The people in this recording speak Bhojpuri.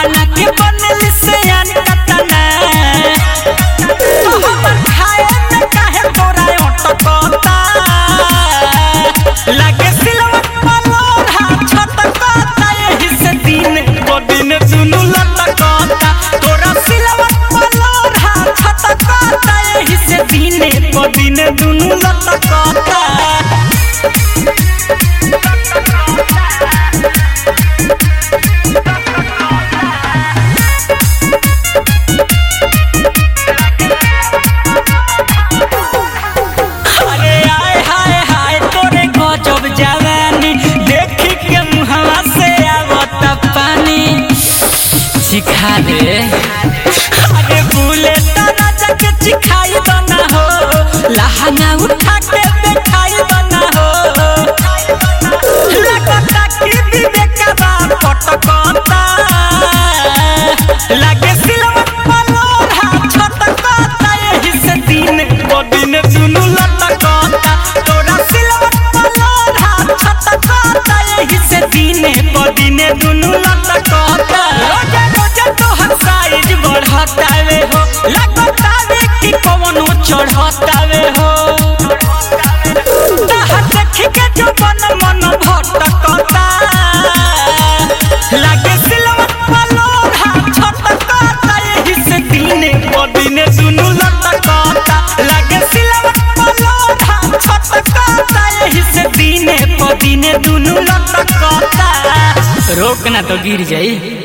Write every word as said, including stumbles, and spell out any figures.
बना के बनली से अन कतना तो हमर खाए में काहे तोरा अटकता लागे सिलवट पलोर हाथ छटकता एही से दिन को दिन दुनु लटकता तोरा सिलवट पलोर हाथ छटकता एही से दिन को दिन दुनु लटकता चिखा दे अरे भूले तना जाके चिखाई बना हो लहंगा उठा के दिखाई बना हो लगता कि विवेक बा पटकता लागे सिलवट पलोर हाथ छटकता एही से दिन को दिन दुनु लटकता तोरा सिलवट पलोर हाथ छटकता एही से दिन को दिन दुनु लटकता साइज बढ़तावे हो लगतावे कि कौनो चढ़तावे हो ताहा देख के जो मन मन भटकता लागे सिलवट पलोर हाथ छटकता एही से दिन को दिन दुनु लटकता लागे सिलवट पलोर हाथ छटकता एही से दिन को दिन दुनु लटकता रोक ना तो गिर जाई।